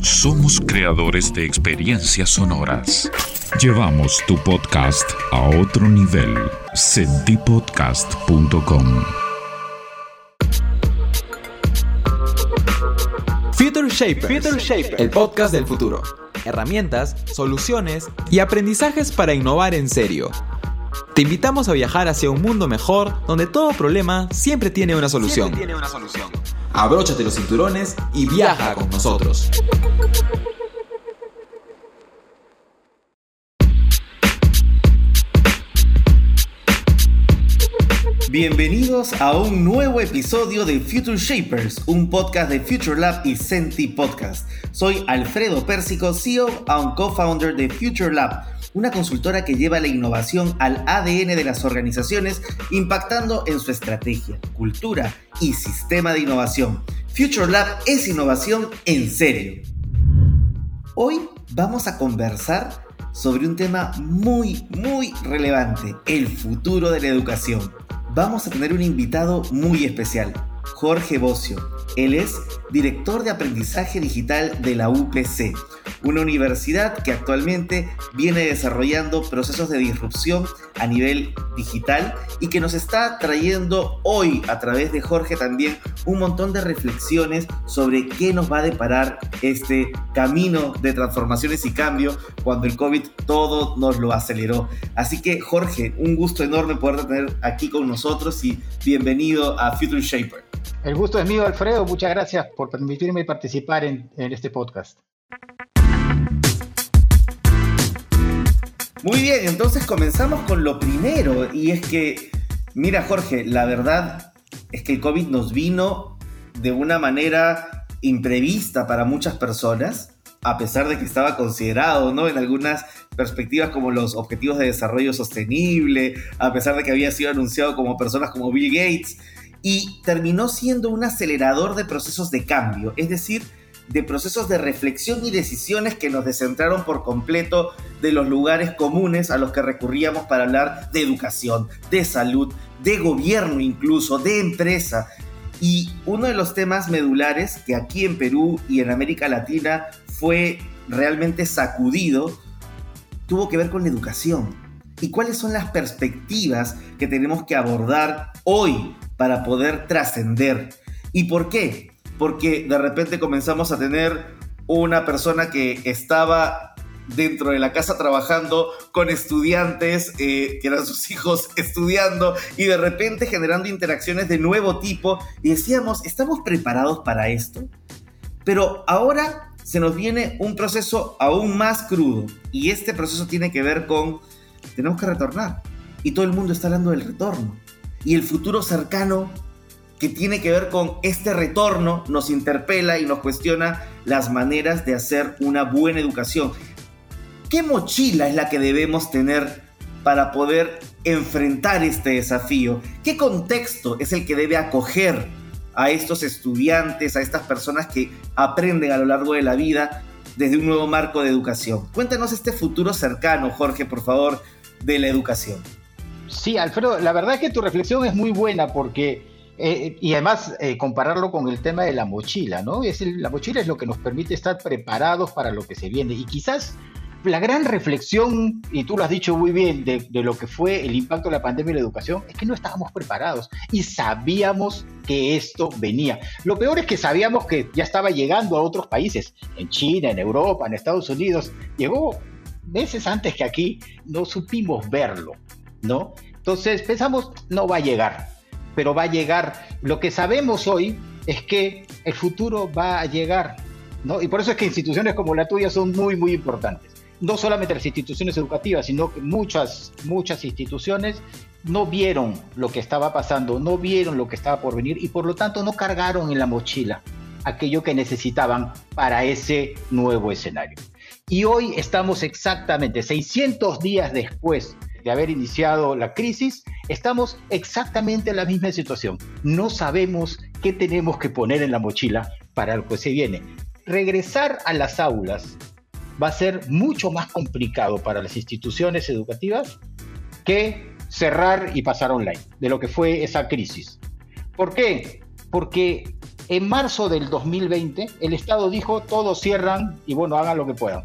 Somos creadores de experiencias sonoras. Llevamos tu podcast a otro nivel. Sentipodcast.com. Future Shapers, el podcast del futuro. Herramientas, soluciones y aprendizajes para innovar en serio. Te invitamos a viajar hacia un mundo mejor, donde todo problema siempre tiene una solución. Abróchate los cinturones y viaja con nosotros. Bienvenidos a un nuevo episodio de Future Shapers, un podcast de Future Lab y Senti Podcast. Soy Alfredo Pérsico, CEO and co-founder de Future Lab, una consultora que lleva la innovación al ADN de las organizaciones, impactando en su estrategia, cultura y sistema de innovación. Future Lab es innovación en serio. Hoy vamos a conversar sobre un tema muy relevante, el futuro de la educación. Vamos a tener un invitado muy especial, Jorge Bocio. Él es director de aprendizaje digital de la UPC, una universidad que actualmente viene desarrollando procesos de disrupción a nivel digital y que nos está trayendo hoy, a través de Jorge también, un montón de reflexiones sobre qué nos va a deparar este camino de transformaciones y cambio cuando el COVID todo nos lo aceleró. Así que, Jorge, un gusto enorme poder tener aquí con nosotros y bienvenido a Future Shaper. El gusto es mío, Alfredo. Muchas gracias por permitirme participar en este podcast. Muy bien, entonces comenzamos con lo primero, y es que, mira, Jorge, la verdad es que el COVID nos vino de una manera imprevista para muchas personas, a pesar de que estaba considerado, ¿no?, en algunas perspectivas como los Objetivos de Desarrollo Sostenible, a pesar de que había sido anunciado como personas como Bill Gates, y terminó siendo un acelerador de procesos de cambio, es decir, de procesos de reflexión y decisiones que nos descentraron por completo de los lugares comunes a los que recurríamos para hablar de educación, de salud, de gobierno incluso, de empresa. Y uno de los temas medulares que aquí en Perú y en América Latina fue realmente sacudido tuvo que ver con la educación. ¿Y cuáles son las perspectivas que tenemos que abordar hoy para poder trascender? ¿Y por qué? Porque de repente comenzamos a tener una persona que estaba dentro de la casa trabajando con estudiantes que eran sus hijos estudiando, y de repente generando interacciones de nuevo tipo, y decíamos, ¿estamos preparados para esto? Pero ahora se nos viene un proceso aún más crudo, y este proceso tiene que ver con: tenemos que retornar, y todo el mundo está hablando del retorno, y el futuro cercano que tiene que ver con este retorno nos interpela y nos cuestiona las maneras de hacer una buena educación. ¿Qué mochila es la que debemos tener para poder enfrentar este desafío? ¿Qué contexto es el que debe acoger a estos estudiantes, a estas personas que aprenden a lo largo de la vida desde un nuevo marco de educación? Cuéntanos este futuro cercano, Jorge, por favor, de la educación. Sí, Alfredo, la verdad es que tu reflexión es muy buena porque, y además compararlo con el tema de la mochila, ¿no? La mochila es lo que nos permite estar preparados para lo que se viene, y quizás la gran reflexión, y tú lo has dicho muy bien, de lo que fue el impacto de la pandemia en la educación, es que no estábamos preparados y sabíamos que esto venía. Lo peor es que sabíamos que ya estaba llegando a otros países, en China, en Europa, en Estados Unidos. Llegó meses antes que aquí, no supimos verlo, ¿no? Entonces pensamos, no va a llegar, pero va a llegar. Lo que sabemos hoy es que el futuro va a llegar, ¿no? Y por eso es que instituciones como la tuya son muy importantes. No solamente las instituciones educativas, sino que muchas instituciones no vieron lo que estaba pasando, no vieron lo que estaba por venir, y por lo tanto no cargaron en la mochila aquello que necesitaban para ese nuevo escenario. Y hoy estamos exactamente 600 días después de haber iniciado la crisis, estamos exactamente en la misma situación. No sabemos qué tenemos que poner en la mochila para lo que se viene. Regresar a las aulas va a ser mucho más complicado para las instituciones educativas que cerrar y pasar online, de lo que fue esa crisis. ¿Por qué? Porque En marzo del 2020, el Estado dijo, todos cierran y bueno, hagan lo que puedan.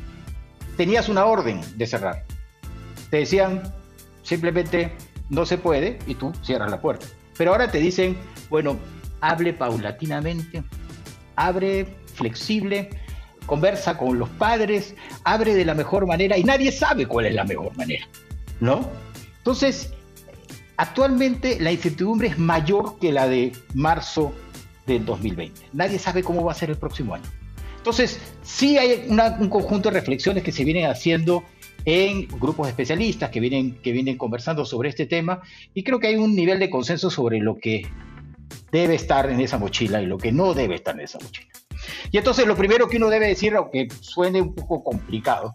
Tenías una orden de cerrar. Te decían, simplemente no se puede y tú cierras la puerta. Pero ahora te dicen, bueno, hable paulatinamente, abre flexible, conversa con los padres, abre de la mejor manera y nadie sabe cuál es la mejor manera, ¿no? Entonces, actualmente la incertidumbre es mayor que la de marzo del 2020. Nadie sabe cómo va a ser el próximo año. Entonces, sí hay un conjunto de reflexiones que se vienen haciendo en grupos de especialistas que vienen conversando sobre este tema y creo que hay un nivel de consenso sobre lo que debe estar en esa mochila y lo que no debe estar en esa mochila. Y entonces lo primero que uno debe decir, aunque suene un poco complicado,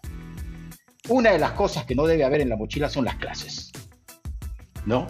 una de las cosas que no debe haber en la mochila son las clases, ¿no?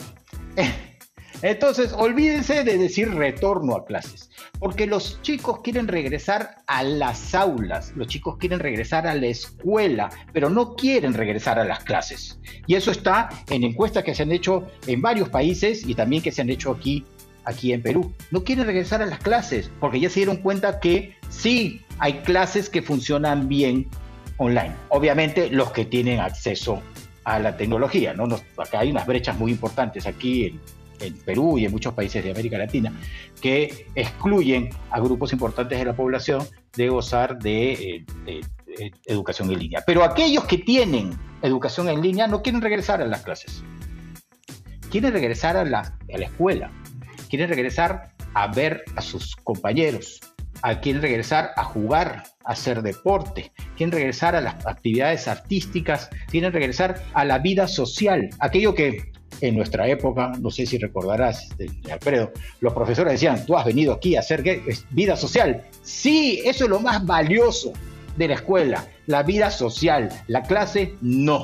Entonces, olvídense de decir retorno a clases, porque los chicos quieren regresar a las aulas, los chicos quieren regresar a la escuela, pero no quieren regresar a las clases. Y eso está en encuestas que se han hecho en varios países y también que se han hecho aquí en Perú. No quieren regresar a las clases, porque ya se dieron cuenta que sí hay clases que funcionan bien online. Obviamente, los que tienen acceso a la tecnología, ¿no? Acá hay unas brechas muy importantes aquí en Perú y en muchos países de América Latina que excluyen a grupos importantes de la población de gozar de educación en línea. Pero aquellos que tienen educación en línea no quieren regresar a las clases. Quieren regresar a la escuela. Quieren regresar a ver a sus compañeros. Quieren regresar a jugar, a hacer deporte. Quieren regresar a las actividades artísticas. Quieren regresar a la vida social. Aquello que en nuestra época, no sé si recordarás, Alfredo, los profesores decían, tú has venido aquí a hacer vida social. Sí, eso es lo más valioso de la escuela, la vida social. La clase, no.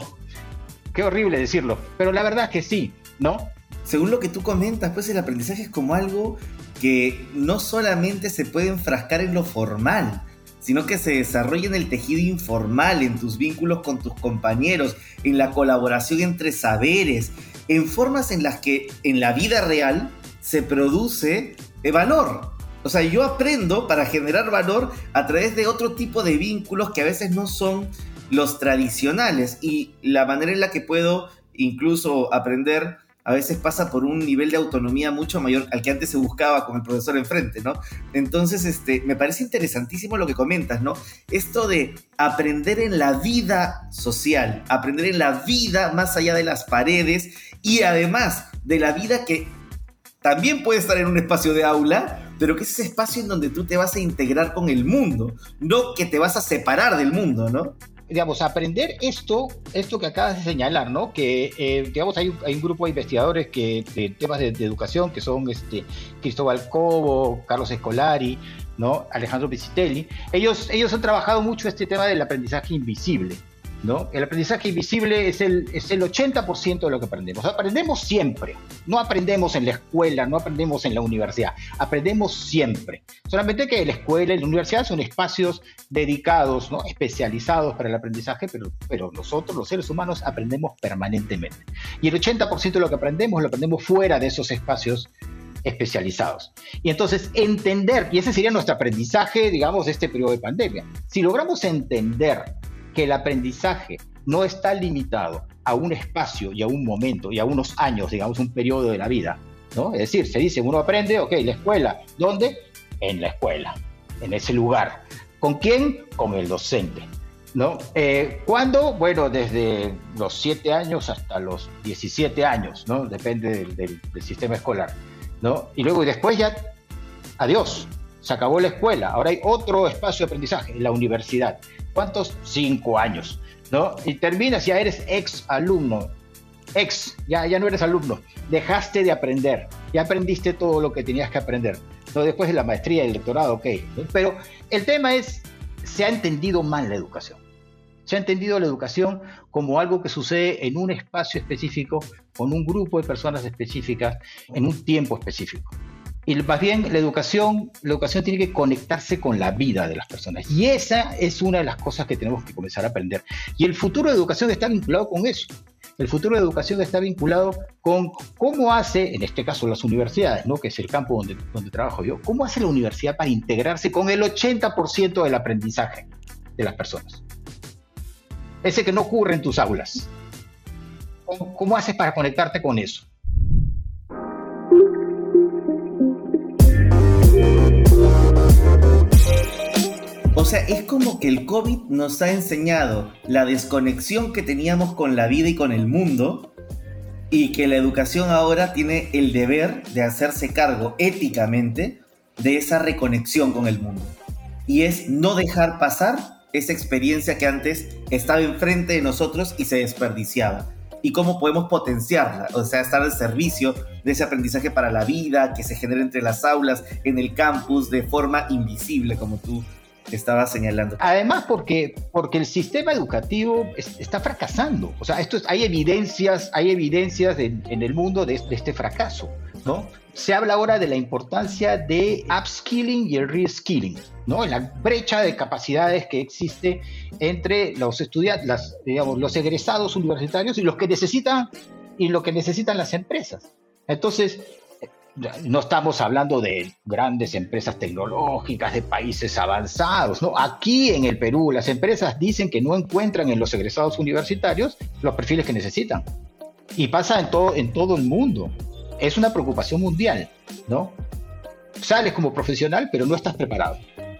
Qué horrible decirlo, pero la verdad es que sí, ¿no? Según lo que tú comentas, pues el aprendizaje es como algo que no solamente se puede enfrascar en lo formal, sino que se desarrolla en el tejido informal, en tus vínculos con tus compañeros, en la colaboración entre saberes, en formas en las que en la vida real se produce valor. O sea, yo aprendo para generar valor a través de otro tipo de vínculos que a veces no son los tradicionales, y la manera en la que puedo incluso aprender a veces pasa por un nivel de autonomía mucho mayor al que antes se buscaba con el profesor enfrente, ¿no? Entonces, me parece interesantísimo lo que comentas, ¿no? Esto de aprender en la vida social, aprender en la vida más allá de las paredes y además de la vida que también puede estar en un espacio de aula, pero que es ese espacio en donde tú te vas a integrar con el mundo, no que te vas a separar del mundo, ¿no? Digamos, aprender esto que acabas de señalar, ¿no? Que, digamos, hay un grupo de investigadores de temas de educación que son Cristóbal Cobo, Carlos Escolari, ¿no? Alejandro Piscitelli. Ellos han trabajado mucho este tema del aprendizaje invisible, ¿no? El aprendizaje invisible es el 80% de lo que aprendemos. Aprendemos siempre. No aprendemos en la escuela, no aprendemos en la universidad. Aprendemos siempre. Solamente que la escuela y la universidad son espacios dedicados, ¿no? Especializados para el aprendizaje, pero nosotros, los seres humanos, aprendemos permanentemente. Y el 80% de lo aprendemos fuera de esos espacios especializados. Y entonces entender, y ese sería nuestro aprendizaje, digamos, de este periodo de pandemia. Si logramos entender que el aprendizaje no está limitado a un espacio y a un momento y a unos años, digamos, un periodo de la vida, ¿no? Es decir, se dice, uno aprende, ok, la escuela. ¿Dónde? En la escuela, en ese lugar. ¿Con quién? Con el docente, ¿no? ¿Cuándo? Bueno, desde los 7 años hasta los 17 años, ¿no? Depende del sistema escolar, ¿no? Y luego y después ya, adiós, se acabó la escuela. Ahora hay otro espacio de aprendizaje, la universidad. ¿Cuántos? 5 años, ¿no? Y terminas, ya eres ex alumno, ya no eres alumno, dejaste de aprender, ya aprendiste todo lo que tenías que aprender, ¿no? Después de la maestría y el doctorado, ok, ¿no? Pero el tema es, se ha entendido mal la educación. Se ha entendido la educación como algo que sucede en un espacio específico, con un grupo de personas específicas, en un tiempo específico. Y más bien la educación tiene que conectarse con la vida de las personas. Y esa es una de las cosas que tenemos que comenzar a aprender. Y el futuro de educación está vinculado con eso. El futuro de la educación está vinculado con cómo hace, en este caso las universidades, ¿no? Que es el campo donde trabajo yo, cómo hace la universidad para integrarse con el 80% del aprendizaje de las personas. Ese que no ocurre en tus aulas. ¿Cómo haces para conectarte con eso? O sea, es como que el COVID nos ha enseñado la desconexión que teníamos con la vida y con el mundo, y que la educación ahora tiene el deber de hacerse cargo éticamente de esa reconexión con el mundo. Y es no dejar pasar esa experiencia que antes estaba enfrente de nosotros y se desperdiciaba. Y cómo podemos potenciarla, o sea, estar al servicio de ese aprendizaje para la vida que se genera entre las aulas, en el campus, de forma invisible, como tú estaba señalando. Además, porque el sistema educativo está fracasando. O sea, hay evidencias en el mundo de este fracaso, ¿no? Se habla ahora de la importancia de upskilling y el reskilling, ¿no? La brecha de capacidades que existe entre los estudiantes, los egresados universitarios y lo que necesitan las empresas. Entonces, no estamos hablando de grandes empresas tecnológicas de países avanzados, ¿no? Aquí en el Perú las empresas dicen que no encuentran en los egresados universitarios los perfiles que necesitan. Y pasa en todo el mundo. Es una preocupación mundial, ¿no? Sales como profesional, pero no estás preparado.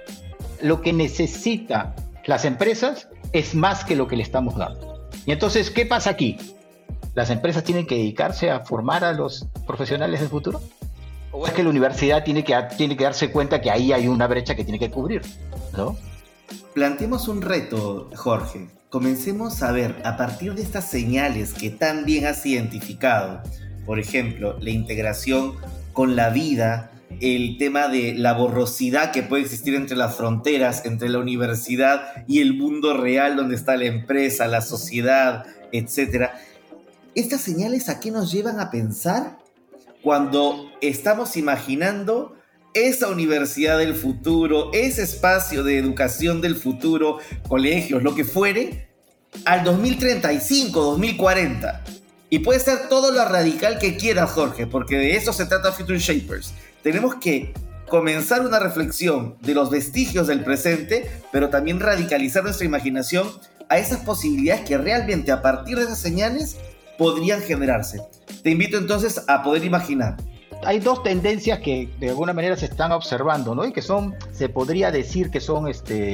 Lo que necesitan las empresas es más que lo que le estamos dando. Y entonces, ¿qué pasa aquí? ¿Las empresas tienen que dedicarse a formar a los profesionales del futuro? ¿O es que la universidad tiene que darse cuenta que ahí hay una brecha que tiene que cubrir, ¿no? Planteemos un reto, Jorge. Comencemos a ver, a partir de estas señales que tan bien has identificado, por ejemplo, la integración con la vida, el tema de la borrosidad que puede existir entre las fronteras, entre la universidad y el mundo real donde está la empresa, la sociedad, etc. ¿Estas señales a qué nos llevan a pensar cuando estamos imaginando esa universidad del futuro, ese espacio de educación del futuro, colegios, lo que fuere, al 2035, 2040? Y puede ser todo lo radical que quieras, Jorge, porque de eso se trata Future Shapers. Tenemos que comenzar una reflexión de los vestigios del presente, pero también radicalizar nuestra imaginación a esas posibilidades que realmente a partir de esas señales podrían generarse. Te invito entonces a poder imaginar. Hay dos tendencias que de alguna manera se están observando, ¿no? Y que se podría decir que son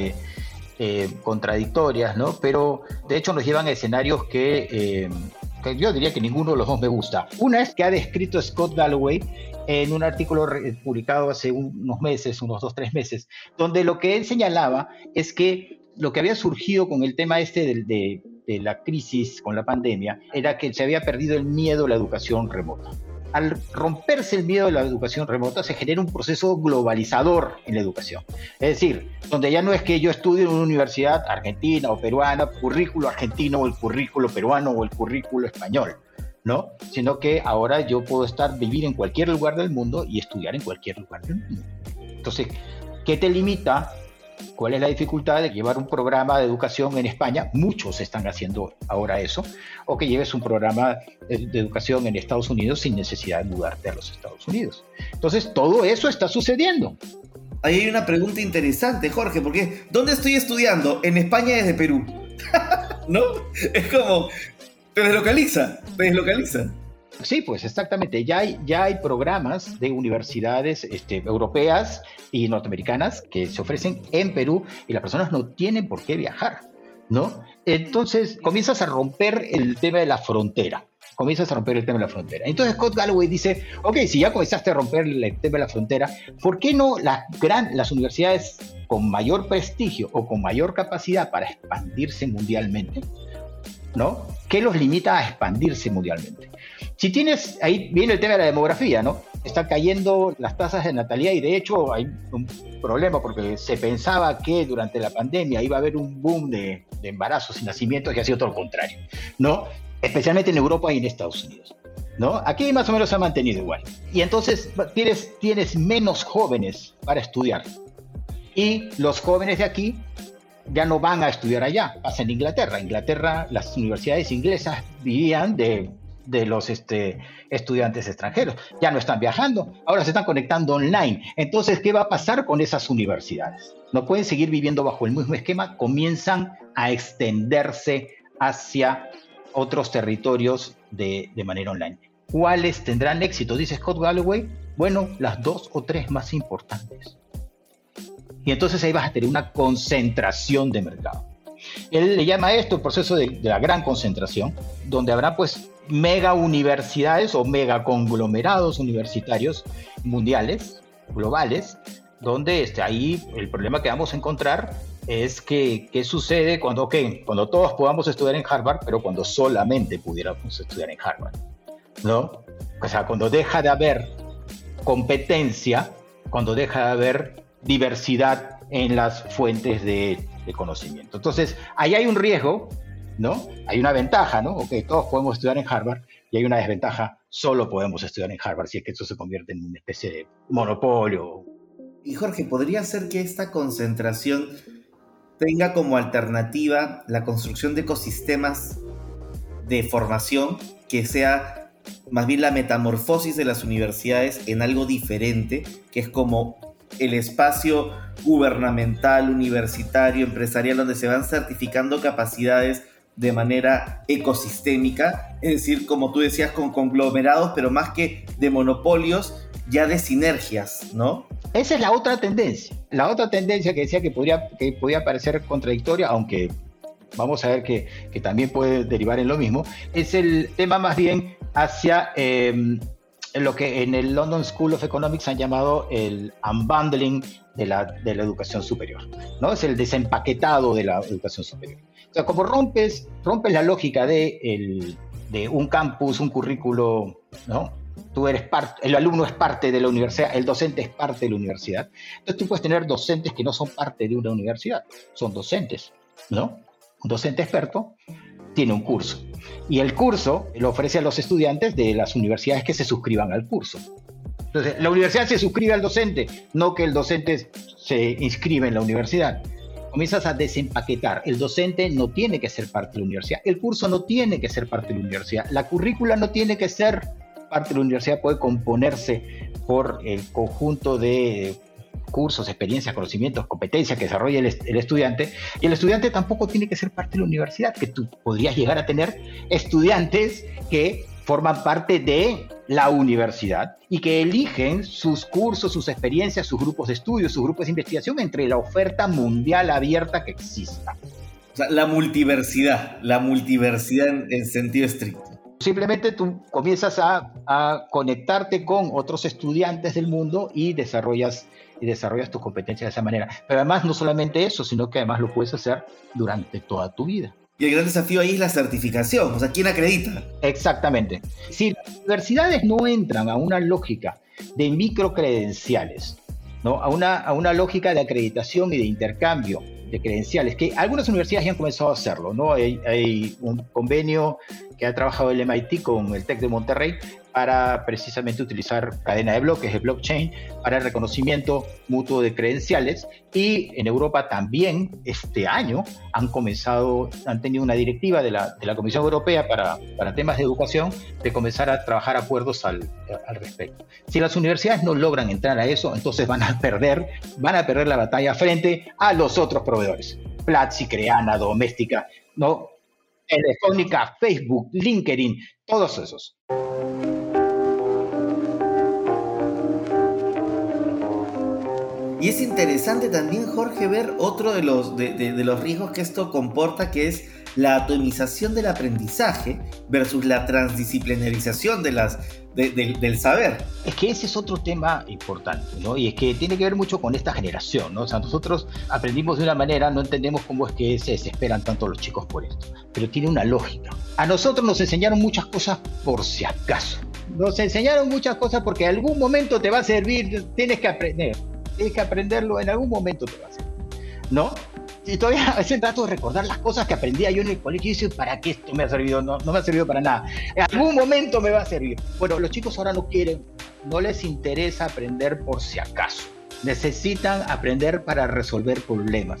contradictorias, ¿no? Pero de hecho nos llevan a escenarios que yo diría que ninguno de los dos me gusta. Una es que ha descrito Scott Galloway en un artículo publicado hace unos 2-3 meses, donde lo que él señalaba es que lo que había surgido con el tema de la crisis con la pandemia era que se había perdido el miedo a la educación remota. Al romperse el miedo a la educación remota se genera un proceso globalizador en la educación. Es decir, donde ya no es que yo estudie en una universidad argentina o peruana, currículo argentino o el currículo peruano o el currículo español, ¿no? Sino que ahora yo puedo vivir en cualquier lugar del mundo y estudiar en cualquier lugar del mundo. Entonces, ¿qué te limita? ¿Cuál es la dificultad de llevar un programa de educación en España? Muchos están haciendo ahora eso. O que lleves un programa de educación en Estados Unidos sin necesidad de mudarte a los Estados Unidos. Entonces, todo eso está sucediendo. Ahí hay una pregunta interesante, Jorge, porque ¿dónde estoy estudiando? En España desde Perú. ¿No? Es como, te deslocaliza. Sí, pues exactamente. Ya hay programas de universidades europeas y norteamericanas que se ofrecen en Perú y las personas no tienen por qué viajar, ¿no? Entonces comienzas a romper el tema de la frontera. Entonces Scott Galloway dice, ok, si ya comenzaste a romper el tema de la frontera, ¿por qué no las universidades con mayor prestigio o con mayor capacidad para expandirse mundialmente, ¿no? ¿Qué los limita a expandirse mundialmente? Si tienes, ahí viene el tema de la demografía, ¿no? Están cayendo las tasas de natalidad y de hecho hay un problema porque se pensaba que durante la pandemia iba a haber un boom de embarazos y nacimientos y ha sido todo lo contrario, ¿no? Especialmente en Europa y en Estados Unidos, ¿no? Aquí más o menos se ha mantenido igual. Y entonces tienes menos jóvenes para estudiar. Y los jóvenes de aquí ya no van a estudiar allá, pasa en Inglaterra. Inglaterra, las universidades inglesas vivían de los estudiantes extranjeros. Ya no están viajando, ahora se están conectando online. Entonces, ¿qué va a pasar con esas universidades? No pueden seguir viviendo bajo el mismo esquema, comienzan a extenderse hacia otros territorios de manera online. ¿Cuáles tendrán éxito? Dice Scott Galloway. Bueno, las 2 o 3 más importantes. Y entonces ahí vas a tener una concentración de mercado. Él le llama esto el proceso de la gran concentración, donde habrá pues mega universidades o mega conglomerados universitarios mundiales, globales, donde ahí el problema que vamos a encontrar es que qué sucede cuando todos podamos estudiar en Harvard, pero cuando solamente pudiéramos estudiar en Harvard, ¿no? O sea, cuando deja de haber competencia, cuando deja de haber diversidad en las fuentes de conocimiento. Entonces, ahí hay un riesgo, ¿no? Hay una ventaja, ¿no? Ok, todos podemos estudiar en Harvard, y hay una desventaja, solo podemos estudiar en Harvard, si es que esto se convierte en una especie de monopolio. Y Jorge, ¿podría ser que esta concentración tenga como alternativa la construcción de ecosistemas de formación, que sea más bien la metamorfosis de las universidades en algo diferente, que es como el espacio gubernamental, universitario, empresarial, donde se van certificando capacidades de manera ecosistémica, es decir, como tú decías, con conglomerados, pero más que de monopolios, ya de sinergias, ¿no? Esa es la otra tendencia. La otra tendencia que decía que podía parecer contradictoria, aunque vamos a ver que también puede derivar en lo mismo, es el tema más bien hacia lo que en el London School of Economics han llamado el unbundling de la educación superior, ¿no? Es el desempaquetado de la educación superior. O sea, como rompes la lógica de un campus, un currículo, ¿no? El alumno es parte de la universidad, el docente es parte de la universidad. Entonces tú puedes tener docentes que no son parte de una universidad, son docentes, ¿no? Un docente experto tiene un curso, y el curso lo ofrece a los estudiantes de las universidades que se suscriban al curso. Entonces, la universidad se suscribe al docente, no que el docente se inscribe en la universidad. Comienzas a desempaquetar. El docente no tiene que ser parte de la universidad, el curso no tiene que ser parte de la universidad, la currícula no tiene que ser parte de la universidad, puede componerse por el conjunto de cursos, experiencias, conocimientos, competencias que desarrolla el estudiante, y el estudiante tampoco tiene que ser parte de la universidad, que tú podrías llegar a tener estudiantes que forman parte de la universidad y que eligen sus cursos, sus experiencias, sus grupos de estudio, sus grupos de investigación entre la oferta mundial abierta que exista. O sea, la multiversidad en sentido estricto. Simplemente tú comienzas a conectarte con otros estudiantes del mundo y desarrollas tus competencias de esa manera. Pero además no solamente eso, sino que además lo puedes hacer durante toda tu vida. Y el gran desafío ahí es la certificación, o sea, ¿quién acredita? Exactamente. Si las universidades no entran a una lógica de microcredenciales, ¿no? a una lógica de acreditación y de intercambio de credenciales, que algunas universidades ya han comenzado a hacerlo, ¿no? Hay un convenio que ha trabajado el MIT con el TEC de Monterrey para precisamente utilizar cadena de bloques, de blockchain, para el reconocimiento mutuo de credenciales, y en Europa también este año han tenido una directiva de la Comisión Europea para temas de educación, de comenzar a trabajar acuerdos al respecto. Si las universidades no logran entrar a eso, entonces van a perder la batalla frente a los otros proveedores, Platzi, Creana, Doméstica, ¿no? Telefónica, Facebook, LinkedIn, todos esos. Y es interesante también, Jorge, ver otro de los riesgos que esto comporta, que es la atomización del aprendizaje versus la transdisciplinarización del saber. Es que ese es otro tema importante, ¿no? Y es que tiene que ver mucho con esta generación, ¿no? O sea, nosotros aprendimos de una manera, no entendemos cómo es que se desesperan tanto los chicos por esto, pero tiene una lógica. A nosotros nos enseñaron muchas cosas por si acaso. Nos enseñaron muchas cosas porque en algún momento te va a servir, tienes que aprenderlo, en algún momento te va a servir, ¿no? Y todavía a veces trato de recordar las cosas que aprendía yo en el colegio y digo, ¿para qué esto me ha servido? No me ha servido para nada. En algún momento me va a servir. Bueno, los chicos ahora no les interesa aprender por si acaso. Necesitan aprender para resolver problemas.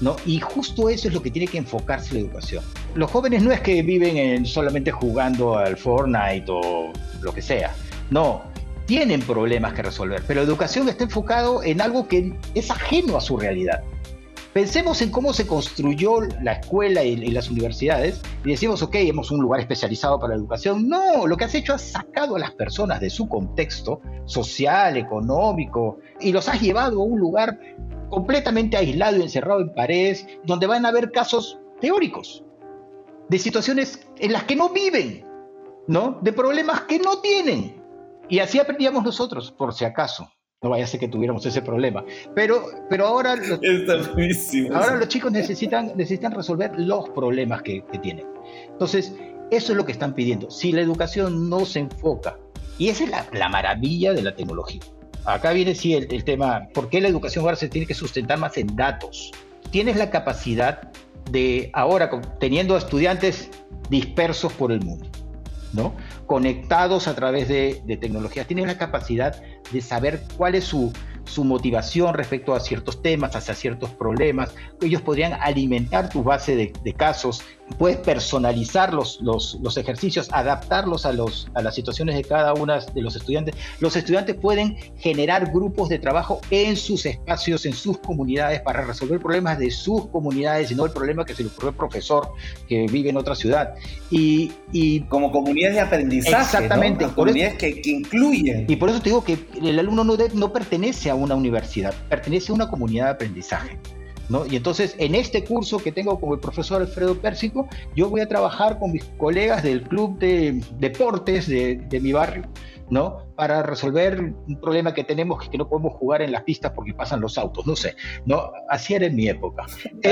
¿no? Y justo eso es lo que tiene que enfocarse la educación. Los jóvenes no es que viven solamente jugando al Fortnite o lo que sea, no, tienen problemas que resolver, pero la educación está enfocado en algo que es ajeno a su realidad. Pensemos en cómo se construyó la escuela y las universidades y decimos, ok, hemos un lugar especializado para la educación. No, lo que has hecho, has sacado a las personas de su contexto social, económico, y los has llevado a un lugar completamente aislado y encerrado en paredes, donde van a haber casos teóricos, de situaciones en las que no viven, ¿no? De problemas que no tienen. Y así aprendíamos nosotros, por si acaso. No vaya a ser que tuviéramos ese problema. Pero ahora los chicos necesitan resolver los problemas que tienen. Entonces, eso es lo que están pidiendo. Si la educación no se enfoca, y esa es la maravilla de la tecnología. Acá viene sí el tema, ¿por qué la educación ahora se tiene que sustentar más en datos? Tienes la capacidad de, ahora, teniendo estudiantes dispersos por el mundo, ¿no? Conectados a través de tecnologías, tienen la capacidad de saber cuál es su motivación respecto a ciertos temas, hacia ciertos problemas. Ellos podrían alimentar tu base de casos, puedes personalizar los ejercicios, adaptarlos a las situaciones de cada uno de los estudiantes. Los estudiantes pueden generar grupos de trabajo en sus espacios, en sus comunidades, para resolver problemas de sus comunidades y no el problema que se le ocurrió al profesor que vive en otra ciudad. Y como comunidades de aprendizaje, exactamente, ¿no? Comunidades que incluyen. Y por eso te digo que el alumno no pertenece a una universidad, pertenece a una comunidad de aprendizaje, ¿no? Y entonces, en este curso que tengo con el profesor Alfredo Pérsico, yo voy a trabajar con mis colegas del club de deportes de mi barrio, ¿no? Para resolver un problema que tenemos, que no podemos jugar en las pistas porque pasan los autos, no sé, ¿no? Así era en mi época.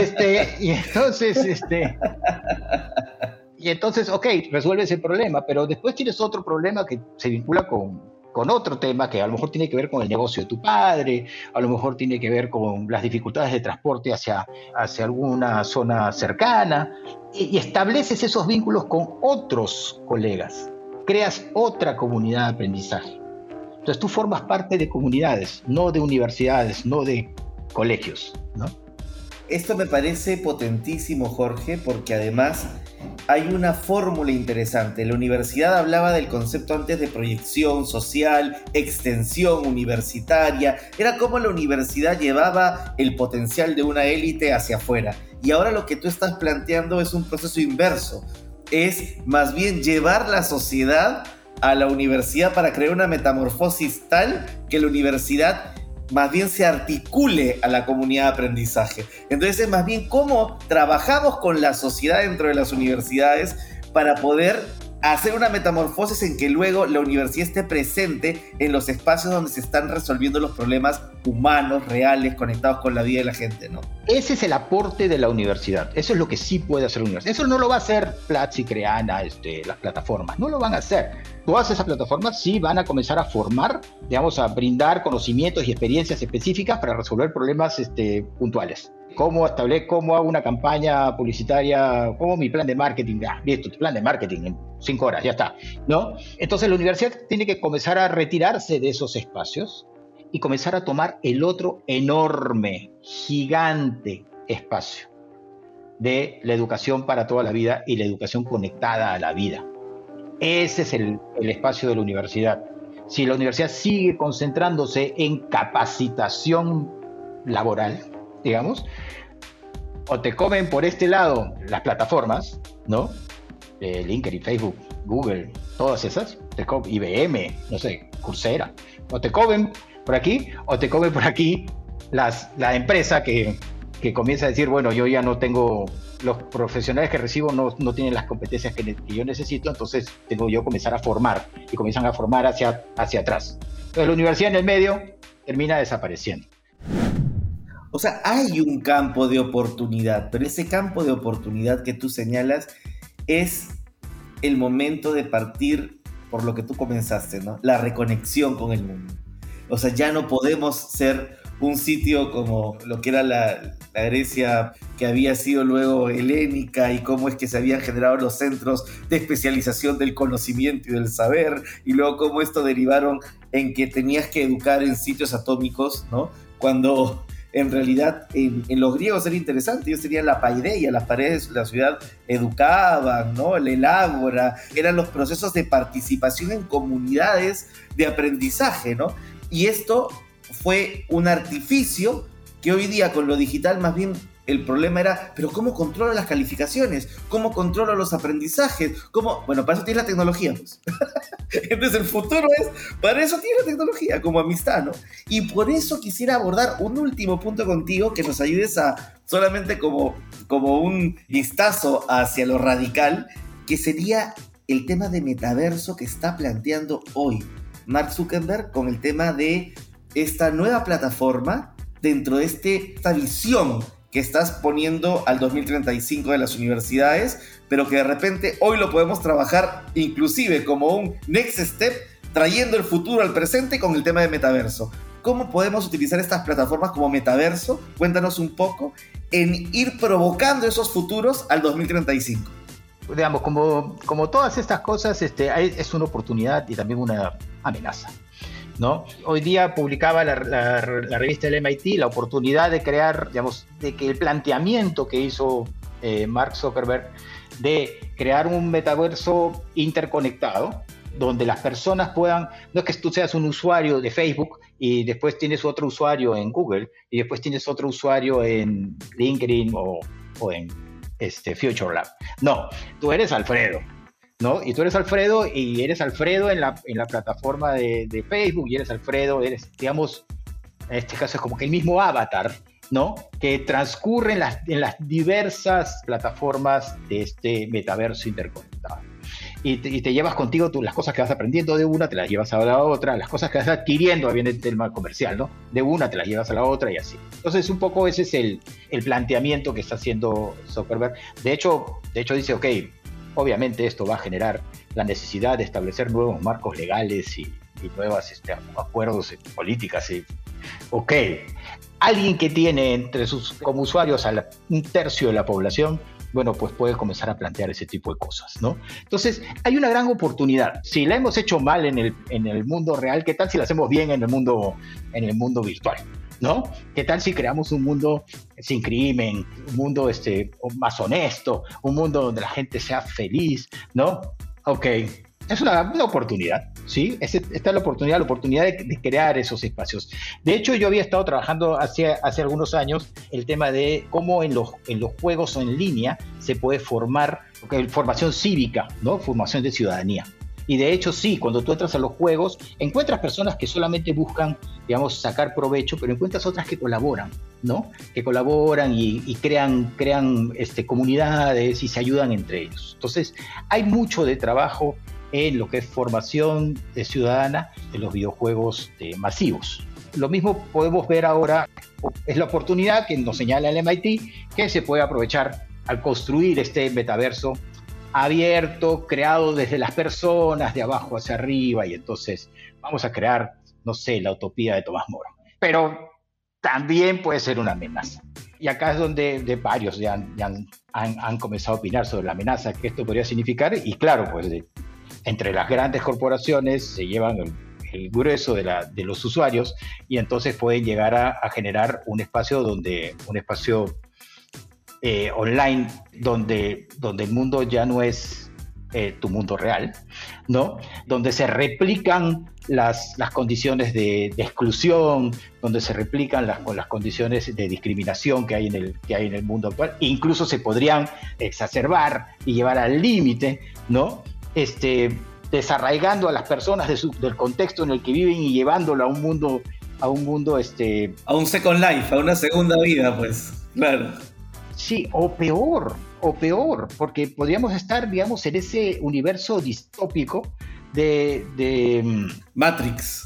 Y entonces, ok, resuelve ese problema, pero después tienes otro problema que se vincula con otro tema que a lo mejor tiene que ver con el negocio de tu padre, a lo mejor tiene que ver con las dificultades de transporte hacia alguna zona cercana, y estableces esos vínculos con otros colegas, creas otra comunidad de aprendizaje. Entonces tú formas parte de comunidades, no de universidades, no de colegios, ¿no? Esto me parece potentísimo, Jorge, porque además hay una fórmula interesante. La universidad hablaba del concepto antes de proyección social, extensión universitaria. Era como la universidad llevaba el potencial de una élite hacia afuera. Y ahora lo que tú estás planteando es un proceso inverso. Es más bien llevar la sociedad a la universidad para crear una metamorfosis tal que la universidad más bien se articule a la comunidad de aprendizaje. Entonces es más bien cómo trabajamos con la sociedad dentro de las universidades para poder hacer una metamorfosis en que luego la universidad esté presente en los espacios donde se están resolviendo los problemas humanos, reales, conectados con la vida de la gente, ¿no? Ese es el aporte de la universidad. Eso es lo que sí puede hacer la universidad. Eso no lo va a hacer Platzi, Creana, las plataformas. No lo van a hacer. Todas esas plataformas sí van a comenzar a formar, digamos, a brindar conocimientos y experiencias específicas para resolver problemas puntuales. ¿Cómo hago una campaña publicitaria? ¿Cómo mi plan de marketing? Listo, tu plan de marketing en 5 horas, ya está, ¿no? Entonces la universidad tiene que comenzar a retirarse de esos espacios y comenzar a tomar el otro enorme, gigante espacio de la educación para toda la vida y la educación conectada a la vida. Ese es el espacio de la universidad. Si la universidad sigue concentrándose en capacitación laboral, digamos, o te comen por este lado las plataformas, ¿no? LinkedIn, Facebook, Google, todas esas, IBM, no sé, Coursera, o te comen por aquí, o te comen por aquí la empresa que comienza a decir, bueno, yo ya no tengo, los profesionales que recibo no tienen las competencias que yo necesito, entonces tengo yo que comenzar a formar, y comienzan a formar hacia atrás. Entonces la universidad en el medio termina desapareciendo. O sea, hay un campo de oportunidad, pero ese campo de oportunidad que tú señalas es el momento de partir por lo que tú comenzaste, ¿no? La reconexión con el mundo. O sea, ya no podemos ser un sitio como lo que era la Grecia que había sido luego helénica, y cómo es que se habían generado los centros de especialización del conocimiento y del saber, y luego cómo esto derivaron en que tenías que educar en sitios atómicos, ¿no? Cuando en realidad en los griegos era interesante. Ellos tenían la paideia, las paredes de la ciudad educaban, ¿no? El ágora, eran los procesos de participación en comunidades de aprendizaje, ¿no? Y esto fue un artificio que hoy día con lo digital más bien el problema era, pero ¿cómo controlo las calificaciones? ¿Cómo controlo los aprendizajes? ¿Cómo? Bueno, para eso tiene la tecnología, pues. Entonces el futuro para eso tiene la tecnología, como amistad, ¿no? Y por eso quisiera abordar un último punto contigo que nos ayudes a, solamente como un vistazo hacia lo radical, que sería el tema de metaverso que está planteando hoy Mark Zuckerberg con el tema de esta nueva plataforma dentro de esta visión que estás poniendo al 2035 de las universidades, pero que de repente hoy lo podemos trabajar inclusive como un next step, trayendo el futuro al presente con el tema de metaverso. ¿Cómo podemos utilizar estas plataformas como metaverso? Cuéntanos un poco en ir provocando esos futuros al 2035. Digamos, como todas estas cosas, es una oportunidad y también una amenaza, ¿no? Hoy día publicaba la revista del MIT la oportunidad de crear, digamos, de que el planteamiento que hizo Mark Zuckerberg de crear un metaverso interconectado, donde las personas puedan, no es que tú seas un usuario de Facebook y después tienes otro usuario en Google y después tienes otro usuario en LinkedIn o en Future Lab. No, tú eres Alfredo, ¿no? Y tú eres Alfredo y eres Alfredo en la plataforma de Facebook y eres Alfredo, digamos, en este caso es como que el mismo avatar, ¿no? Que transcurre en las diversas plataformas de este metaverso interconectado. Y te llevas contigo las cosas que vas aprendiendo de una, te las llevas a la otra, las cosas que vas adquiriendo, viene el tema comercial, ¿no? De una te las llevas a la otra y así. Entonces, un poco ese es el planteamiento que está haciendo Zuckerberg. De hecho dice, ok, obviamente esto va a generar la necesidad de establecer nuevos marcos legales y nuevos acuerdos políticas. Ok, alguien que tiene entre sus como usuarios a un tercio de la población, bueno, pues puede comenzar a plantear ese tipo de cosas, ¿no? Entonces, hay una gran oportunidad. Si la hemos hecho mal en el mundo real, ¿qué tal si la hacemos bien en el mundo virtual? ¿No? ¿Qué tal si creamos un mundo sin crimen, un mundo más honesto, un mundo donde la gente sea feliz, ¿no? Ok, es una oportunidad, ¿sí? Esta es la oportunidad de crear esos espacios. De hecho, yo había estado trabajando hace algunos años el tema de cómo en los juegos en línea se puede formar formación cívica, ¿no? Formación de ciudadanía. Y de hecho, sí, cuando tú entras a los juegos, encuentras personas que solamente buscan, digamos, sacar provecho, pero encuentras otras que colaboran, ¿no? Que colaboran y crean comunidades y se ayudan entre ellos. Entonces, hay mucho de trabajo en lo que es formación ciudadana en los videojuegos masivos. Lo mismo podemos ver ahora, es la oportunidad que nos señala el MIT, que se puede aprovechar al construir este metaverso abierto, creado desde las personas, de abajo hacia arriba, y entonces vamos a crear, no sé, la utopía de Tomás Moro. Pero también puede ser una amenaza. Y acá es donde varios ya han comenzado a opinar sobre la amenaza que esto podría significar, y claro, pues entre las grandes corporaciones se llevan el grueso de los usuarios y entonces pueden llegar a generar un espacio online donde el mundo ya no es tu mundo real, ¿no? Donde se replican las condiciones de exclusión, donde se replican las condiciones de discriminación que hay en el mundo actual, incluso se podrían exacerbar y llevar al límite, ¿no? Desarraigando a las personas del contexto en el que viven y llevándolo a un mundo a un Second Life, a una segunda vida, pues, claro. Sí, o peor, porque podríamos estar, digamos, en ese universo distópico de Matrix.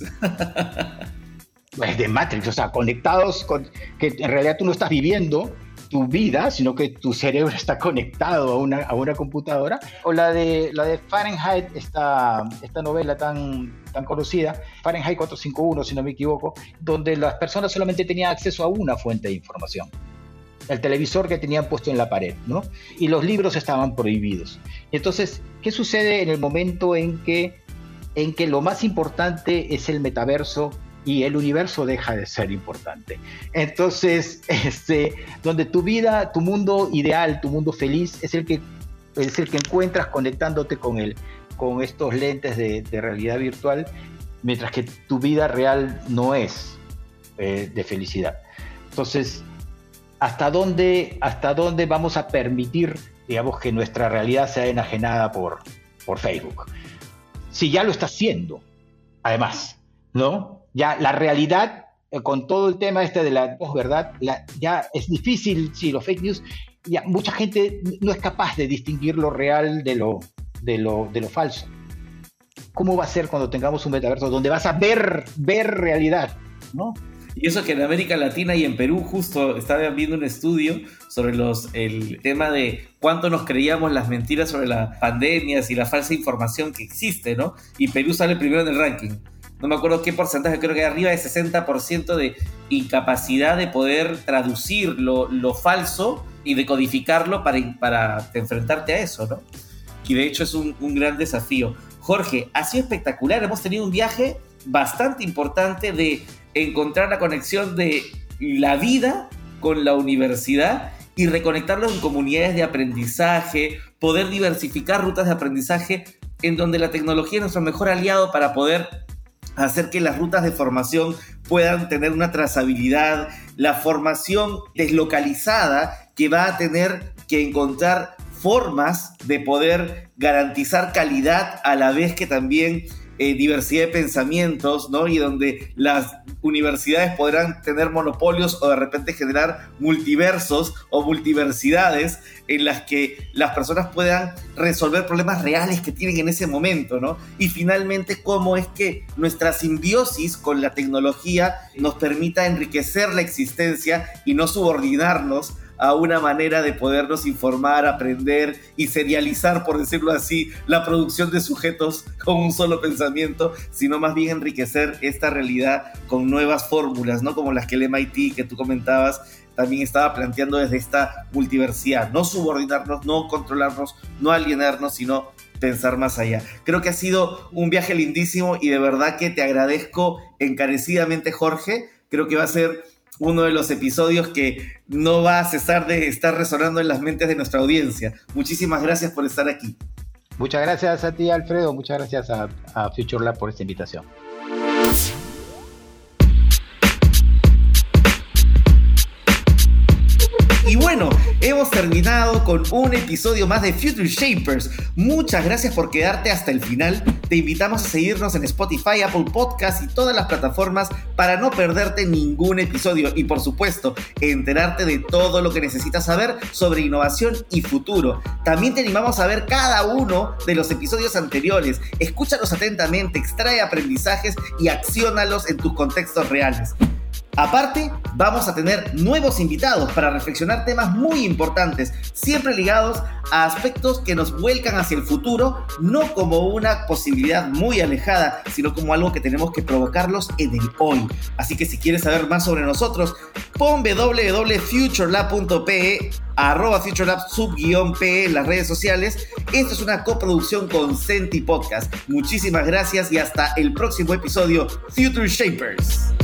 De Matrix, o sea, conectados que en realidad tú no estás viviendo tu vida, sino que tu cerebro está conectado a una computadora. O la de Fahrenheit, esta novela tan conocida, Fahrenheit 451, si no me equivoco, donde las personas solamente tenían acceso a una fuente de información, el televisor que tenían puesto en la pared, ¿no? Y los libros estaban prohibidos. Entonces, ¿qué sucede en el momento en que lo más importante es el metaverso y el universo deja de ser importante. Entonces, donde tu vida, tu mundo ideal, tu mundo feliz es el que encuentras conectándote con estos lentes de realidad virtual, mientras que tu vida real no es de felicidad. Entonces, ¿hasta dónde vamos a permitir, digamos, que nuestra realidad sea enajenada por Facebook? Si ya lo está haciendo, además, ¿no? Ya la realidad, con todo el tema de la posverdad, ya es difícil, sí, los fake news, ya mucha gente no es capaz de distinguir lo real de lo falso. ¿Cómo va a ser cuando tengamos un metaverso donde vas a ver realidad, ¿no? Y eso que en América Latina y en Perú justo estaba viendo un estudio sobre el tema de cuánto nos creíamos las mentiras sobre las pandemias y la falsa información que existe, ¿no? Y Perú sale primero en el ranking. No me acuerdo qué porcentaje, creo que arriba de 60% de incapacidad de poder traducir lo falso y decodificarlo para enfrentarte a eso, ¿no? Y de hecho es un gran desafío. Jorge, ha sido espectacular, hemos tenido un viaje bastante importante de encontrar la conexión de la vida con la universidad y reconectarlo en comunidades de aprendizaje, poder diversificar rutas de aprendizaje en donde la tecnología es nuestro mejor aliado para poder hacer que las rutas de formación puedan tener una trazabilidad, la formación deslocalizada que va a tener que encontrar formas de poder garantizar calidad a la vez que también diversidad de pensamientos, ¿no? Y donde las universidades podrán tener monopolios o de repente generar multiversos o multiversidades en las que las personas puedan resolver problemas reales que tienen en ese momento, ¿no? Y finalmente, cómo es que nuestra simbiosis con la tecnología nos permita enriquecer la existencia y no subordinarnos a una manera de podernos informar, aprender y serializar, por decirlo así, la producción de sujetos con un solo pensamiento, sino más bien enriquecer esta realidad con nuevas fórmulas, ¿no? Como las que el MIT que tú comentabas también estaba planteando desde esta multiversidad. No subordinarnos, no controlarnos, no alienarnos, sino pensar más allá. Creo que ha sido un viaje lindísimo y de verdad que te agradezco encarecidamente, Jorge. Creo que va a ser uno de los episodios que no va a cesar de estar resonando en las mentes de nuestra audiencia. Muchísimas gracias por estar aquí. Muchas gracias a ti, Alfredo. Muchas gracias a Future Lab por esta invitación. Y bueno, hemos terminado con un episodio más de Future Shapers. Muchas gracias por quedarte hasta el final. Te invitamos a seguirnos en Spotify, Apple Podcasts y todas las plataformas para no perderte ningún episodio y, por supuesto, enterarte de todo lo que necesitas saber sobre innovación y futuro. También te animamos a ver cada uno de los episodios anteriores. Escúchalos atentamente, extrae aprendizajes y acciónalos en tus contextos reales. Aparte, vamos a tener nuevos invitados para reflexionar temas muy importantes, siempre ligados a aspectos que nos vuelcan hacia el futuro, no como una posibilidad muy alejada, sino como algo que tenemos que provocarlos en el hoy. Así que si quieres saber más sobre nosotros, pon www.futurelab.pe, @futurelab_pe en las redes sociales. Esto es una coproducción con Senti Podcast. Muchísimas gracias y hasta el próximo episodio, Future Shapers.